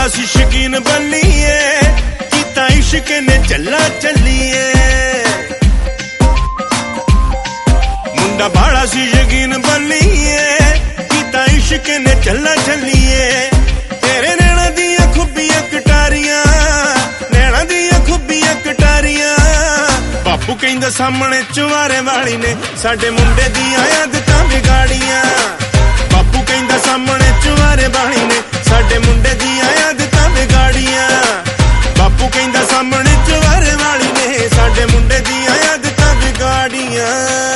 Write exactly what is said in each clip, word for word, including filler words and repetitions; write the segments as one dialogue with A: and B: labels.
A: बाला सी शकीन बल्लीए कीता इश्क ने चला चलिए मुंडा बाला सी शकीन बल्लीए कीता इश्क ने चला चलिए तेरे नैना दियां खुबियां कटारियां नैना दियां खुबियां कटारियां बापू कहंदा सामने चुवारे वाली ने साडे मुंडे दियां आदतां बिगाड़ियां बापू कहंदा सामने चुवारे वाली ने साडे मुंडे दियां आदतां बिगाड़ियां बापू कहंदा सामने चुवारे वाली ने साडे मुंडे दियां आदतां बिगाड़ियां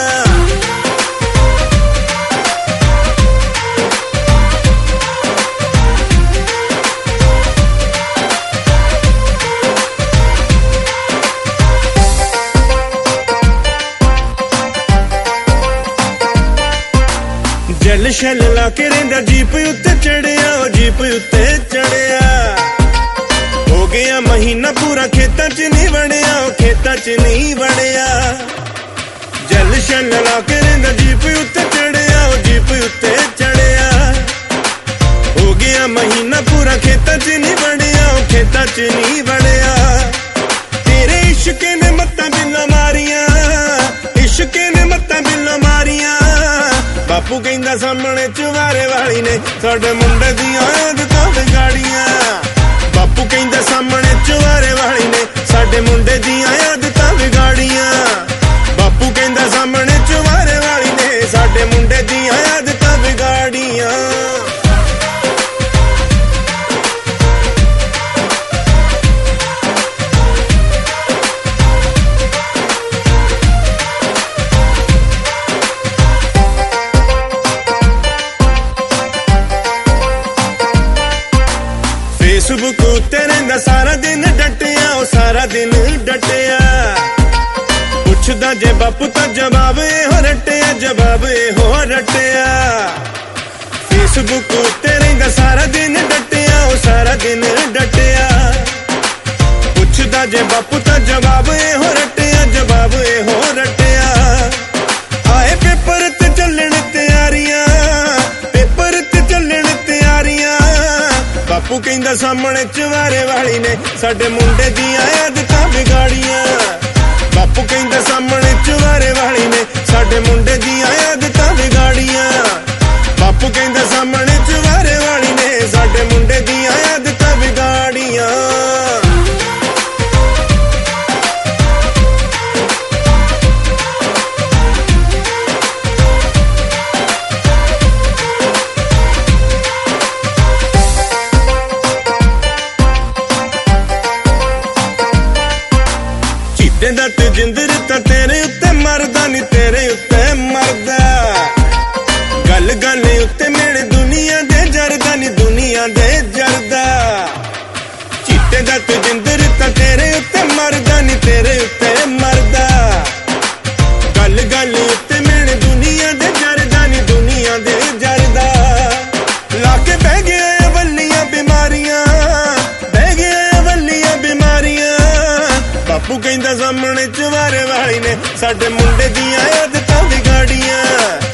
A: जल शल ला के रेंदा जीप उत्ते चढ़िया जीप उत्ते चढ़िया हो गया महीना पूरा खेतां च नहीं वड़िया खेतां च नहीं वड़िया जल शल ला के रेंदा जीप उत्ते चढ़िया जीप उत्ते चढ़िया हो गया महीना पूरा खेतां च नहीं वड़िया खेतां च नहीं वड़िया तेरे इश्क ने मत्तां बिल्ला मारिया इश्क ने मत्तां बिल्ला मारिया बापू कहंदा सामने चुवारे वाली ने साडे मुंडे दियां आदतां बिगाड़ियां बापू कहंदा सामने चुवारे वाली ने साडे मुंडे दियां आदतां बिगाड़ियां बापू कहंदा सामने चुवारे वाली ने साडे मुंडे दियां आदतां बिगाड़ियां फेसबुक उत्ते रहिंदा सारा दिन डटिया सारा दिन डटिया पुछदा जे बापू तां जवाब इहो रटिया जवाब इहो रटिया फेसबुक उत्ते रहिंदा सारा दिन डटिया सारा दिन डटिया पुछदा जे बापू तां जवाब इहो रटिया जवाब इहो रटिया आए पेपर ते चलण तैयारियां पेपर ते चलण तैयारियां बापू कहंदा सामने चुवारे वाली ने साडे मुंडे दियां आदतां बिगाड़ियां बापू कहंदा सामने चुवारे वाली ने साडे मुंडे दियां आदतां बिगाड़ियां बापू कहंदा सामने चुवारे वाली ने साडे मुंडे दियां आदतां बिगाड़ियां ते जिंदर तां तेरे उत्ते मरदा नी तेरे उत्ते मरदा गल गल उत्ते मेरे दुनिया दे जरदा नी दुनिया दे जरदा चीते दा ते जिंदर तां तेरे उत्ते मरदा नी तेरे उत्ते मरदा गल गल उत्ते मेरे दुनिया दे जरदा नी दुनिया दे जरदा लाके बह गए वल्लियां बीमारियां बह गए वल्लियां बीमारियां बापू कहंदा सामने चुवारे वाली ने साडे मुंडे दियां आदतां बिगाड़ियां